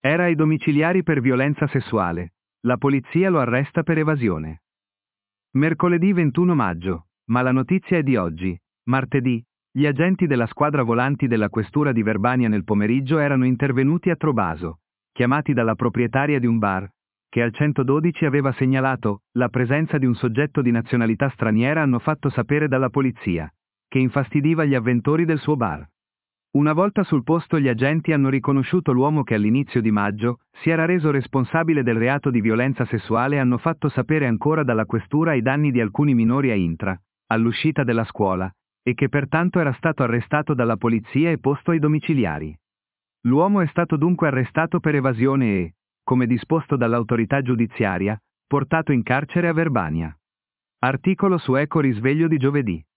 Era ai domiciliari per violenza sessuale. La polizia lo arresta per evasione. Mercoledì 21 maggio, ma la notizia è di oggi. Martedì, gli agenti della squadra volanti della questura di Verbania nel pomeriggio erano intervenuti a Trovaso, chiamati dalla proprietaria di un bar, che al 112 aveva segnalato la presenza di un soggetto di nazionalità straniera. Hanno fatto sapere dalla polizia, che infastidiva gli avventori del suo bar. Una volta sul posto gli agenti hanno riconosciuto l'uomo che all'inizio di maggio si era reso responsabile del reato di violenza sessuale e hanno fatto sapere ancora dalla questura ai danni di alcuni minori a Intra, all'uscita della scuola, e che pertanto era stato arrestato dalla polizia e posto ai domiciliari. L'uomo è stato dunque arrestato per evasione e, come disposto dall'autorità giudiziaria, portato in carcere a Verbania. Articolo su Eco Risveglio di giovedì.